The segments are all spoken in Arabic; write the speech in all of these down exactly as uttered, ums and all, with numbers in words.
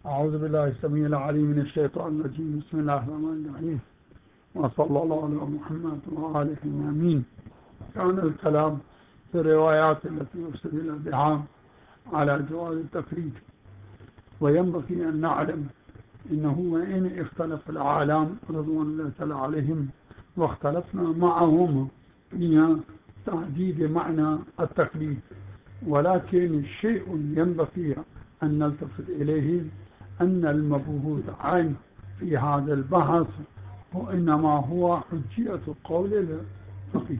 أعوذ بالله السميع العليم من الشيطان الرجيم. بسم الله الرحمن الرحيم، وصلى الله على محمد وآله آمين. كان الكلام في الروايات التي أرسل بها على جواز التقليد، وينبغي أن نعلم إنه وإن اختلف العالم رضوان الله تعالى عليهم واختلفنا معهم في تحديد معنى التقليد، ولكن الشيء ينبغي أن نلتفت إليه أن المبحوث عنه في هذا البحث هو إنما هو حجية قول الفقيه،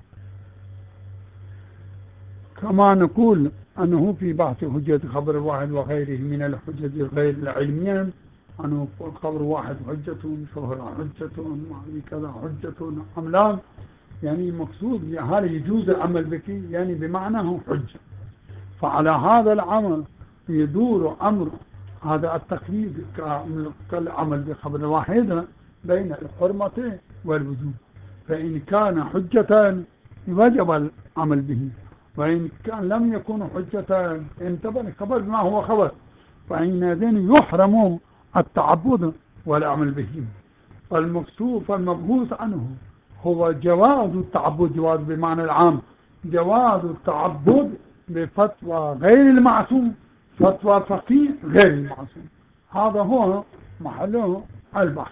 كما نقول أنه في بحث حجية خبر واحد وغيره من الحجج غير العلمية، أنه خبر واحد حجة، شهر حجة، كذا حجة أم لا، يعني مقصود هل يجوز العمل به، يعني بمعنى حجة. فعلى هذا العمل يدور أمر هذا التقليد كالعمل بخبر واحد بين الحرمة والوجوب، فإن كان حجة وجب العمل به، وإن كان لم يكن حجة انتبه الخبر ما هو خبر، فإنذين يحرم التعبد والعمل به. فالمقصود فالمبحوث عنه هو جواز التعبد، جواز بمعنى العام، جواز التعبد بفتوى غير المعصوم، فتوى فقيه غير المعصوم، هذا هو محله البحث.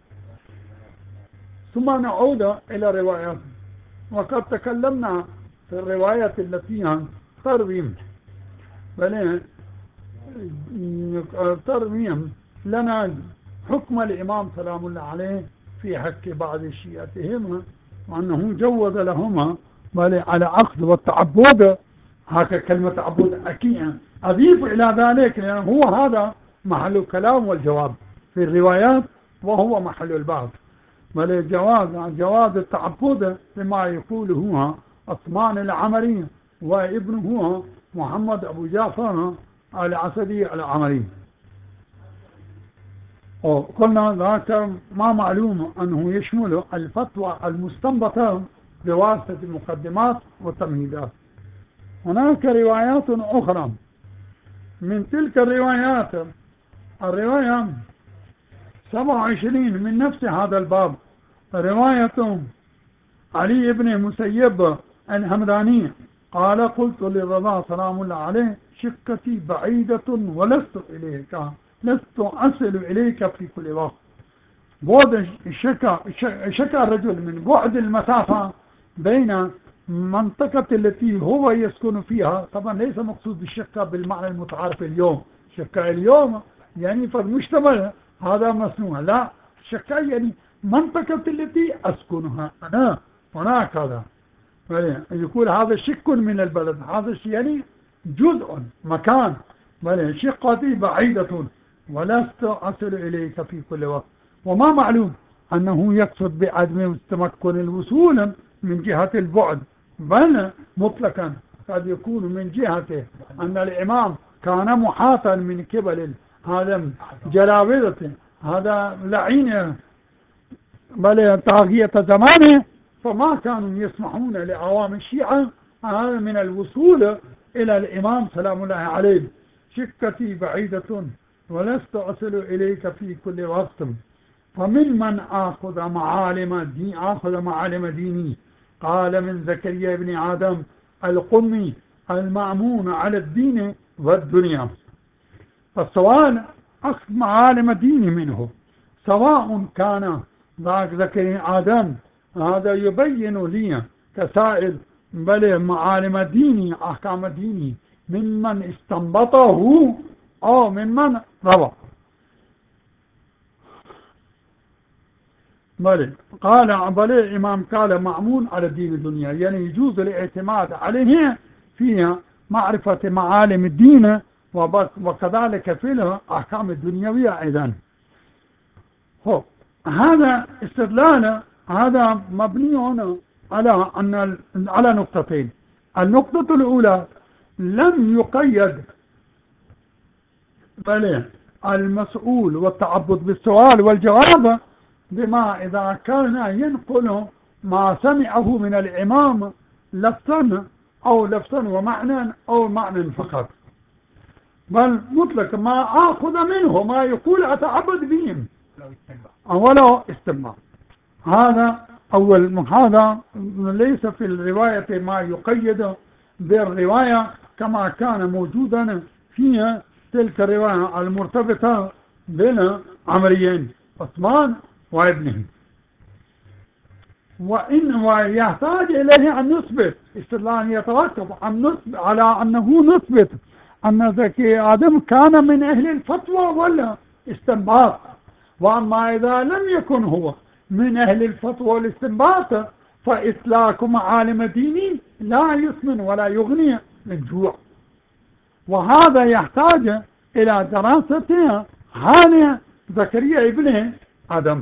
ثم نعود إلى الروايات، وقد تكلمنا في الرواية التي تروي بل تروي لنا حكم الإمام سلام الله عليه في حق بعض شيعتهم، وأنه جوز لهما بل على عقد والتعبد. هكذا كلمة تعبد أكيد أضيف إلى ذلك، لأنه هو هذا محل الكلام والجواب في الروايات، وهو محل البحث. بل جواز جواز التعبد بما يقوله عثمان العمري وابنه محمد أبو جعفر العسدي العمري. وقلنا ذاك ما معلوم أنه يشمل الفتوى المستنبطة بواسطة المقدمات والتمهيدات. هناك روايات أخرى من تلك الروايات، الرواية سبعة وعشرين من نفس هذا الباب، رواية علي بن مسيب الهمداني قال: قلت للرضا سلام الله عليه: شقتي بعيدة ولست إليك، لست أصل إليك في كل وقت. بعد الشكا شكا الرجل من بعد المسافة بين منطقة التي هو يسكن فيها، طبعا ليس مقصود بالشكا بالمعنى المتعارف اليوم، شكا اليوم يعني فالمجتمع هذا مصنوع، لا، شكا يعني منطقة التي أسكنها أنا هناك، هذا يقول هذا شك من البلد، هذا يعني جزء مكان، شقتي بعيدة ولست أصل إليك في كل وقت. وما معلوم أنه يقصد بعدم تمكن الوصول من جهة البعد، بل مطلقا قد يكون من جهة أن الإمام كان محاطا من قبل هذا جلاوذة، هذا لعين بل طاغية زمانه، فما كانوا يسمحون لعوام الشيعة من الوصول إلى الإمام سلام الله عليه. شقتي بعيدة ولست أصل إليك في كل وقت، فمن من آخذ معالم دين آخذ معالم ديني؟ قال: من زكريا بن آدم القمي المأمون على الدين والدنيا. فالسؤال أخذ معالم ديني منه، سواء كان ذاك زكريا آدم هذا يبين لي كسائل بل معالم ديني أحكام ديني ممن استنبطه أو ممن روى. بل قال بل الإمام قال: مأمون على الدين الدنيا، يعني يجوز الاعتماد عليه فيها معرفة معالم الدين وكذلك في الأحكام الدنيوية أيضا. هذا استدلال هذا مبني هنا على أن على نقطتين. النقطة الأولى لم يقيد بل المسؤول والتعبد بالسؤال والجواب بما إذا كان ينقل ما سمعه من الإمام لفظا أو لفظا ومعنى أو معنى فقط. بل مطلق ما آخذ منه ما يقول أتعبد بهم ولو استمع. هذا أول. هذا ليس في الرواية ما يقيد بالرواية كما كان موجودا فيها تلك الرواية المرتبطة بين عمريين عثمان وابنه. وإن ويحتاج إليه أن نثبت استدلال يتوقف عن نثبت على أنه نثبت أن زكي آدم كان من أهل الفتوى ولا استنباط. وأما إذا لم يكن هو من أهل الفتوى والاستنباط فإسلاك معالم ديني لا يسمن ولا يغني من جوع. وهذا يحتاج إلى دراسة حال زكريا ابن آدم.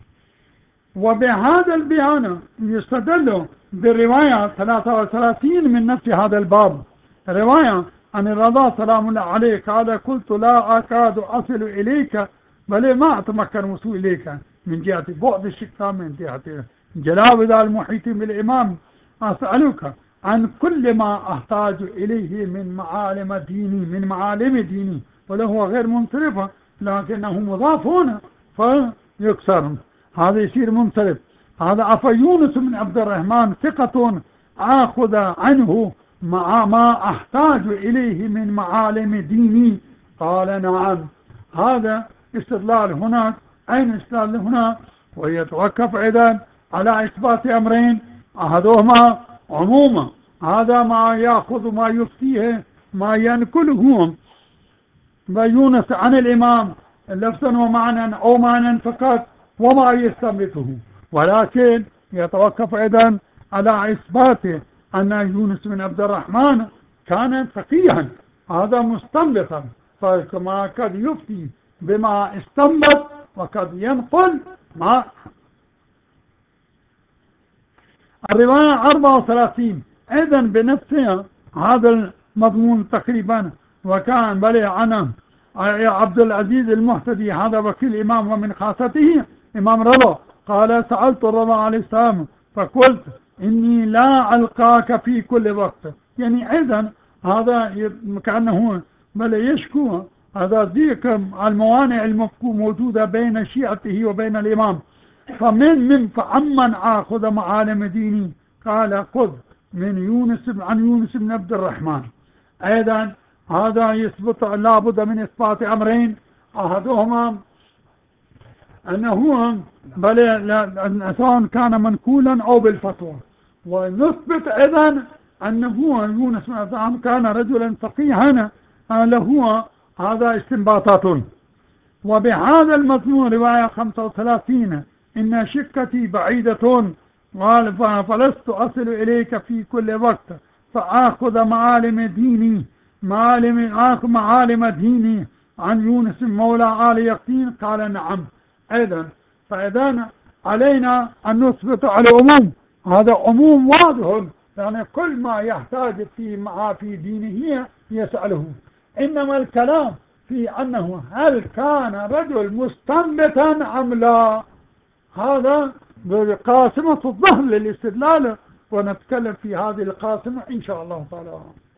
وبهذا البيان يستدل بالرواية ثلاثة وثلاثين من نفس هذا الباب، رواية عن الرضا سلام الله عليه قال قلت لا أكاد أصل إليك بل ما أتمكن وصول إليك من جهة بعد الشقة من جهة جلاب ذا المحيط بالإمام أسألك عن كل ما أحتاج إليه من معالم ديني من معالم ديني. وله غير منصرفة لكنه مضاف هنا فيكسر هذا يصير منصرف. هذا عفا يونس بن عبد الرحمن ثقة آخذ عنه مع ما أحتاج إليه من معالم ديني. قال نعم. هذا استدلال هنا. أين استدلال هنا؟ ويتوقف أيضا على إثبات أمرين أحدهما عموما هذا ما يأخذ ما يفتيه ما ينقله يونس عن الإمام لفظا ومعنى أو معنى فقط وما يستنبطه، ولكن يتوقف أيضا على إثبات أن يونس بن عبد الرحمن كان فقيها هذا مستنبطا فكما قد يفتي بما استنبط وقد ينقل ما. الرواية أربعة وثلاثين أيضا بنفسها هذا المضمون تقريبا. وكان بلي عنه عبد العزيز المهتدي هذا وكيل الإمام ومن خاصته إمام رضا قال سألت الرضا عليه السلام فقلت إني لا ألقاك في كل وقت. يعني أيضا هذا كأنه بل يشكو هذا ذيك الموانع المفكو موجودة بين شيعته وبين الإمام. فمن من فعمن آخذ معالم ديني قال خذ من يونس عن يونس بن عبد الرحمن. أيضا هذا يثبت لابد من إثبات أمرين أحدهما أنه بل سواء كان منقولا أو بالفتوى. ونثبت أيضا أنه يونس بن عبد الرحمن كان رجلا فقيها له هذا استنباطات. وبهذا المضمون رواية خمسة وثلاثين إن شكتي بعيدة قال فلست أصل إليك في كل وقت فآخذ معالم ديني معالم آخذ معالم ديني عن يونس مولى آل يقين قال نعم. أيضا فإذا علينا أن نثبت على عموم. هذا عموم واضح يعني كل ما يحتاج في مع في دينه يسأله. إنما الكلام في أنه هل كان رجل مستنبطا أم لا هذا بقاسمة الظهر للاستدلال ونتكلم في هذه القاسمة إن شاء الله تعالى.